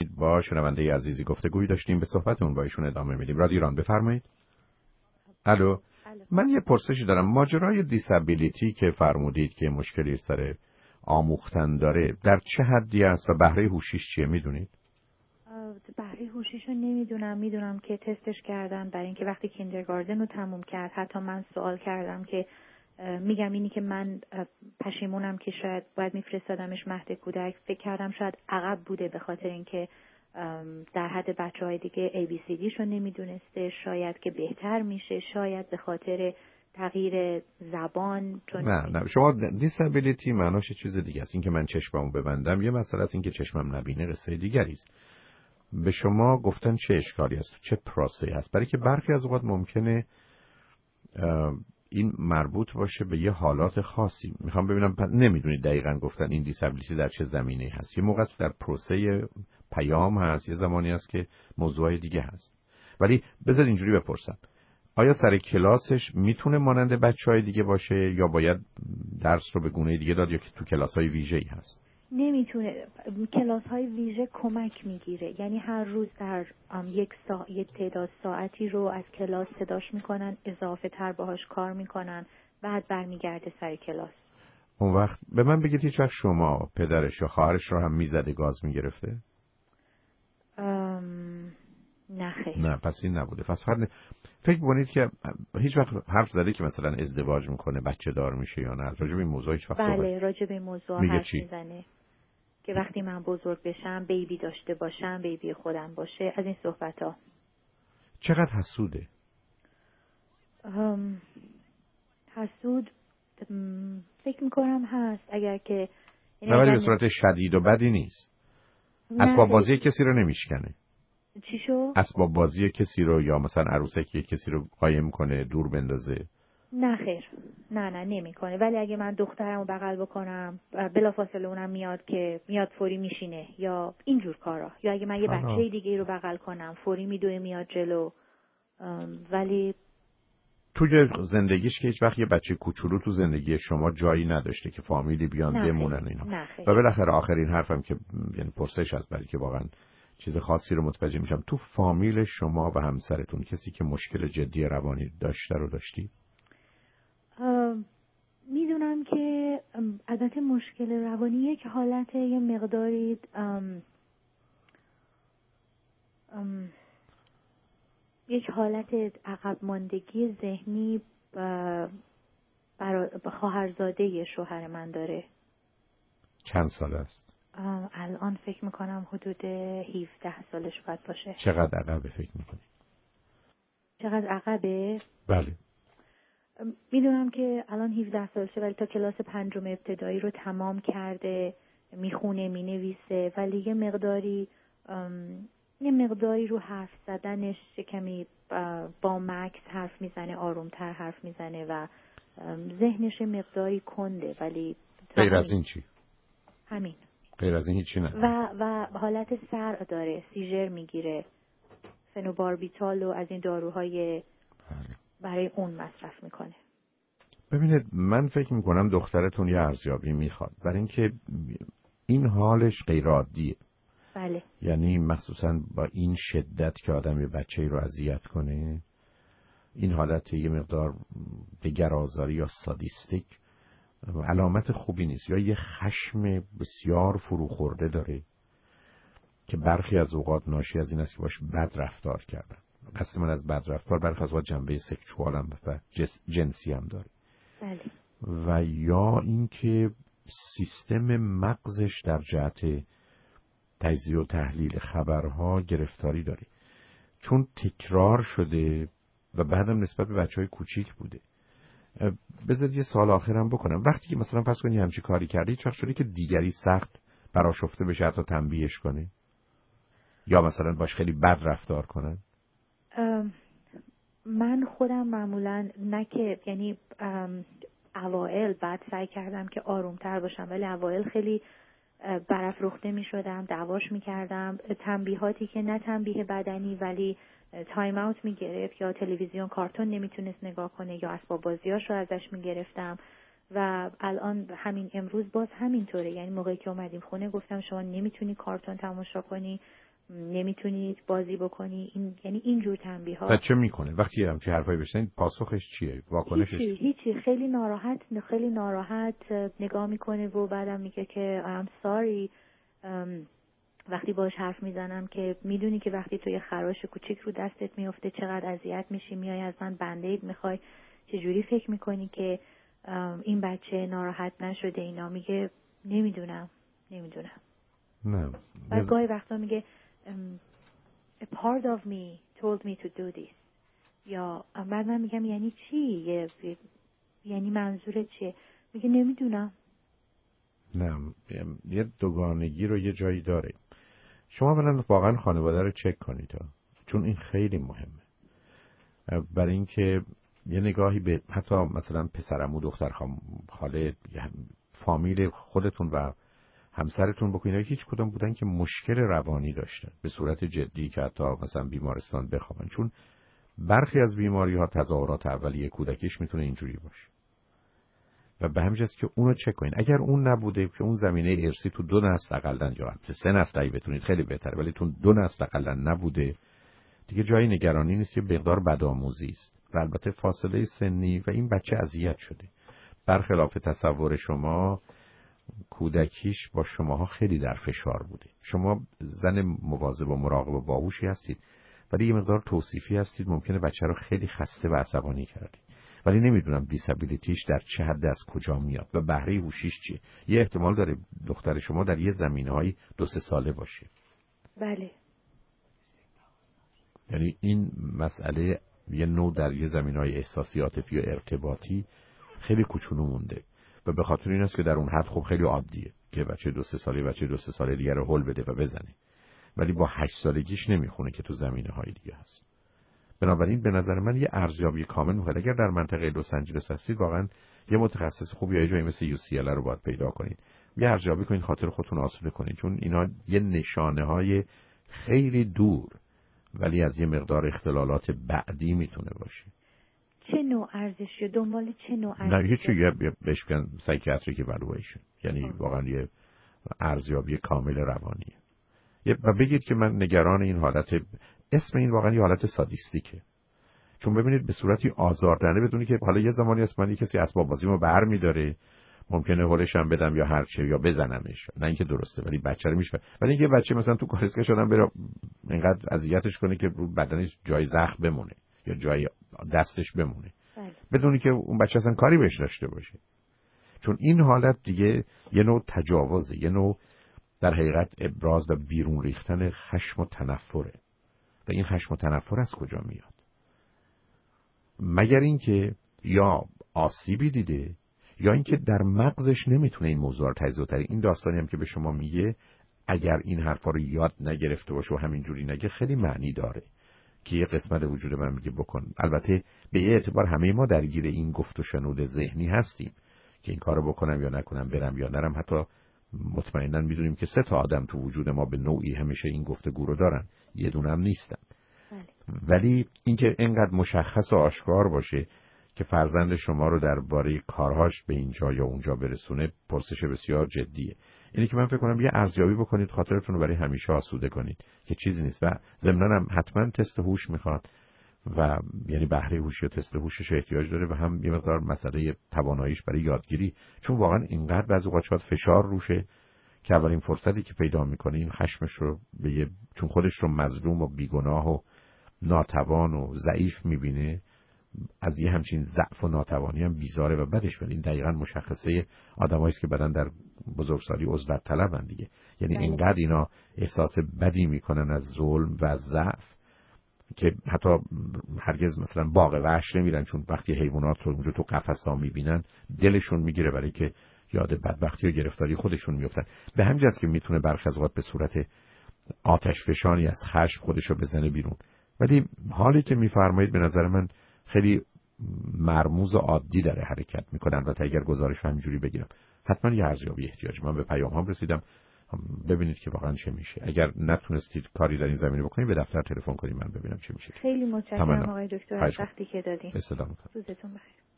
با شنونده عزیزی گفتگویی داشتیم، به صحبتون با ایشون ادامه میدیم. رادیو ایران، بفرمایید. الو، من یه پرسشی دارم. ماجرای دیسابیلیتی که فرمودید که مشکلی سر آموختن داره، در چه حدی است و بهره هوشیش چیه میدونید؟ بهره هوشیشو نمیدونم. میدونم که تستش کردن برای اینکه وقتی کیندرگاردن رو تموم کرد، حتی من سوال کردم که میگم اینی که من پشیمونم که شاید باید میفرستادمش مهد کودک. فکر کردم شاید عقب بوده به خاطر اینکه در حد بچه‌های دیگه ABCDشو نمیدونسته، شاید که بهتر میشه، شاید به خاطر تغییر زبان. نه شما دیسابیلیتی معناش چیز دیگه است. این که من چشممو ببندم یه مسئله است، این که چشمم نبینه قصه دیگری است. به شما گفتن چه اشکالی است، چه پروسه‌ای هست، برای که برخی از اوقات ممکنه این مربوط باشه به یه حالات خاصی. میخوام ببینم نمیدونید دقیقاً گفتن این دیسابیلیتی در چه زمینه‌ای هست. یه موقع است در پروسه پیام هست، یه زمانی است که موضوع دیگه هست. ولی بذار اینجوری بپرسم، آیا سر کلاسش میتونه مانند بچه‌های دیگه باشه یا باید درس رو به گونه دیگه داد یا که تو کلاس‌های ویژه‌ای هست؟ نمیتونه. کلاس‌های ویژه کمک میگیره، یعنی هر روز در یک تعداد ساعتی رو از کلاس صداش میکنن، اضافه تر باهاش کار میکنن، بعد برمیگرده سر کلاس. اون وقت به من بگید هیچ وقت شما پدرش یا خواهرش رو هم میزده، گاز میگرفته؟ نه خیر. نه پس این نبوده. پس فکر کنید که هیچ وقت حرف زده که مثلا ازدواج میکنه، بچه دار میشه یا نه؟ راجع به این موضوع هیچ وقت بله، راجع به این موضوع حرف میزنه که وقتی من بزرگ بشم بیبی داشته باشم، بیبی خودم باشه، از این صحبت ها. چقدر حسوده؟ حسود فکر میکنم هست، اگر که نه ولی به صورت شدید و بدی نیست. اسباب بازی کسی رو نمیشکنه. چی شو؟ اسباب بازی کسی رو یا مثلا عروسکی کسی رو قایم کنه، دور بندازه؟ نه خیر، نه نمیکنه. ولی اگه من دخترمو بغل بکنم بلافاصله اونم میاد فوری میشینه، یا اینجور کارا. یا اگه من یه بچه دیگه رو بغل کنم فوری میدوه میاد جلو. ولی توی زندگیش که هیچ وقت یه بچه کوچولو تو زندگی شما جایی نداشته که فامیلی بیان بمونن اینا؟ و بالاخره آخرین حرفم که یعنی پرسش هست، برای که واقعا چیز خاصی رو متوجه میشم، تو فامیل شما و همسرتون کسی که مشکل جدی روانی داشته رو داشتی؟ میدونم که البته مشکل روانی یک حالت یه مقداری یک حالت عقب ماندگی ذهنی خواهرزاده شوهر من داره. چند سال است؟ الان فکر میکنم حدود 17 سالش باید باشه. چقدر عقبه فکر میکنی؟ چقدر عقبه؟ بله. میدونم که الان 17 سالشه، ولی تا کلاس 5 ابتدایی رو تمام کرده، میخونه مینویسه، ولی یه مقداری رو حرف زدنش کمی با مکس حرف میزنه، آرومتر حرف میزنه و ذهنش مقداری کنده. ولی غیر از این چی؟ همین. غیر از این هیچی نه. و حالت سر داره، سیژر میگیره، فنوباربیتال و از این داروهای برای اون مصرف میکنه. ببینید من فکر میکنم دخترتون یه ارزیابی میخواد، برای اینکه این حالش غیر عادیه. بله. یعنی مخصوصا با این شدت که آدم یه بچه‌ای رو اذیت کنه، این حالت یه مقدار دگرآزاری یا سادیستیک علامت خوبی نیست. یا یه خشم بسیار فروخورده داره که برخی از اوقات ناشی از این است که باش بد رفتار کردن. قصد من از بد رفتار برخی از اوقات جنبه سکشوال هم و جنسی هم داره. بله. و یا اینکه سیستم مغزش در جهت تجزیه و تحلیل خبرها گرفتاری داره، چون تکرار شده و بعدم نسبت به بچهای کوچیک بوده. بذارید یه سوال آخرم بکنم. وقتی که مثلا فرض کنی همچین کاری کردی، هیچ وقت شده که دیگری سخت برآشفته بشه حتی تنبیهش کنه یا مثلا باش خیلی بد رفتار کنن؟ من خودم معمولا نه که یعنی اوائل بعد سعی کردم که آرومتر باشم، ولی اوائل خیلی برافروخته می شدم، دعواش می کردم. تنبیهاتی که نه تنبیه بدنی ولی تایم اوت می گرفت، یا تلویزیون کارتون نمیتونست نگاه کنه، یا اسباب بازیاش رو ازش می گرفتم. و الان همین امروز باز همینطوره. یعنی موقعی که اومدیم خونه گفتم شما نمیتونی کارتون تماشا کنی، نمیتونید بازی بکنی. این یعنی اینجور تنبیه ها. بچه میکنه وقتی همچین حرفایی بشنید پاسخش چیه؟ واکنشش هیچی. خیلی ناراحت نگاه میکنه و بعدم میگه که I'm sorry. وقتی باش حرف میزنم که میدونی که وقتی تو یه خراش کوچیک رو دستت میفته چقدر اذیت میشی، میای از من بندید میخوای، چجوری فکر میکنی که این بچه ناراحت نشده؟ اینا میگه نمیدونم. نه. بعد گاهی وقتا میگه a part of me told me to do this. یا بعد من میگم یعنی چی؟ یعنی منظورت چیه؟ میگه نمیدونم. نه، یه دوگانگی رو یه جایی داره. شما بلند واقعا خانواده رو چک کنید چون این خیلی مهمه. برای اینکه یه نگاهی به حتی مثلا پسرعمو، دختر خاله، فامیل خودتون و همسرتون بکنید. هیچ کدوم بودن که مشکل روانی داشتن به صورت جدی که حتی مثلا بیمارستان بخوابن، چون برخی از بیماری ها تظاهرات اولیه کودکیش میتونه اینجوری باشه و به همین جاست که اونو چک کنین. اگر اون نبوده که اون زمینه ارثی تو 2 نسل اقلن یا 3 نسل اگه بتونید خیلی بهتره، ولی تو 2 نسل اقلن نبوده دیگه جای نگرانی نیست. یه مقدار بدآموزی است و البته فاصله سنی و این بچه اذیت شده. برخلاف تصور شما کودکیش با شماها خیلی در فشار بوده. شما زن مواظب و مراقب و باهوشی هستید ولی یه مقدار توصیفی هستید، ممکنه بچه رو خیلی خسته و عصبانی کردید. ولی نمیدونم دیسابیلیتیش در چه حد از کجا میاد و بهره هوشیش چیه. یه احتمال داره دختر شما در یه زمینه‌های 2-3 ساله باشه. بله. یعنی این مسئله یه نوع در یه زمینه‌های احساسی، عاطفی و ارتباطی خیلی کوچولو مونده و به خاطر این است که در اون حد خب خیلی عادیه که بچه 2-3 ساله بچه 2-3 ساله دیگه رو هول بده و بزنه، ولی با 8 سالگیش نمیخونه که تو زمینه‌های دیگه هست. بنابراین به نظر من یه ارزیابی کامل میخواد. اگر در منطقه لس آنجلس هستید واقعا یه متخصص خوب یا یه جایی مثل UCLA رو باید پیدا کنید. یه ارزیابی کنید، خاطر خودتون آسوده کنید، چون اینا یه نشانه‌های خیلی دور ولی از یه مقدار اختلالات بعدی میتونه باشه. چه نوع ارزشی دنبال چه نوع ارزشی؟ نه هیچ بهش میگن سایکیاتریک ایوالویشن، یعنی واقعا یه ارزیابی کامل روانیه. و بگید که من نگران این حالت، اسم این واقعا یه حالت سادیستیکه. چون ببینید به صورتی آزاردهنده بدونی که حالا یه زمانی هست من کسی اسباب بازیمو برمی‌داره، ممکنه هولش هم بدم یا هر چی یا بزنمش، نه اینکه درسته ولی بچه رو میشه. ولی اینکه بچه مثلا تو کالسکه شدن بره اینقدر اذیتش کنه که رو بدنش جای زخم بمونه یا جای دستش بمونه، بدونی که اون بچه اصلا کاری بهش داشته باشه. چون این حالت دیگه یه نوع تجاوزه، یه نوع در حقیقت ابراز و بیرون ریختن خشم و تنفره. و این خشم و تنفر از کجا میاد؟ مگر اینکه یا آسیبی دیده یا اینکه در مغزش نمیتونه این موضوع رو تجزیه کنه. این داستانی هم که به شما میگه اگر این حرفا رو یاد نگرفته باشه و همینجوری نگه خیلی معنی داره که یه قسمت وجود من میگه بکن. البته به یه اعتبار همه ما درگیر این گفت و شنود ذهنی هستیم که این کارو بکنم یا نکنم، برم یا نرم. حتی مطمئنا میدونیم که 3 تا آدم تو وجود ما به نوعی همیشه این گفتگو رو دارن، یه دونه هم نیستن. ولی اینکه اینقدر مشخص و آشکار باشه که فرزند شما رو درباره کارهاش به اینجا یا اونجا برسونه پرسش بسیار جدیه. اینه که من فکر کنم یه ارزیابی بکنید، خاطرتون رو برای همیشه آسوده کنید که چیزی نیست. و ضمناً هم حتما تست هوش میخواد و یعنی بهره هوشی و تست هوشش احتیاج داره و هم یه مقدار مسئله تواناییش برای یادگیری، چون واقعا اینقدر بعضی اوقات شاید فشار روشه که اولین فرصتی که پیدا میکنه این خشمش رو به چون خودش رو مظلوم و بیگناه و ناتوان و ضعیف میبینه، از یه همچین ضعف و ناتوانی هم بیزاره و بدش میاد. این دقیقاً مشخصه آدمایی است که بعدن در بزرگسالی عزلت طلبن دیگه. یعنی اینقدر اینا احساس بدی میکنن از ظلم و ضعف که حتی هرگز مثلا باغ وحش نمیرن، چون وقتی حیوانات رو اونجا تو قفس‌ها میبینن دلشون میگیره برای که یاد بدبختی و گرفتاری خودشون میافتن. به همین جاست که میتونه برخی از اوقات به صورت آتش فشانی از خشم خودشو بزنه بیرون. ولی حالی که میفرمایید به نظر من خیلی مرموز و عادی داره حرکت میکنن و اگر گزارش همینجوری بگیرم حتما یه ارزیابی احتیاج. من به پیام هم رسیدم، ببینید که واقعا چه میشه. اگر نتونستید کاری در این زمینه بکنید به دفتر تلفن کنید من ببینم چه میشه. خیلی متشکرم آقای دکتر از وقتی که دادین. روزتون بخیر.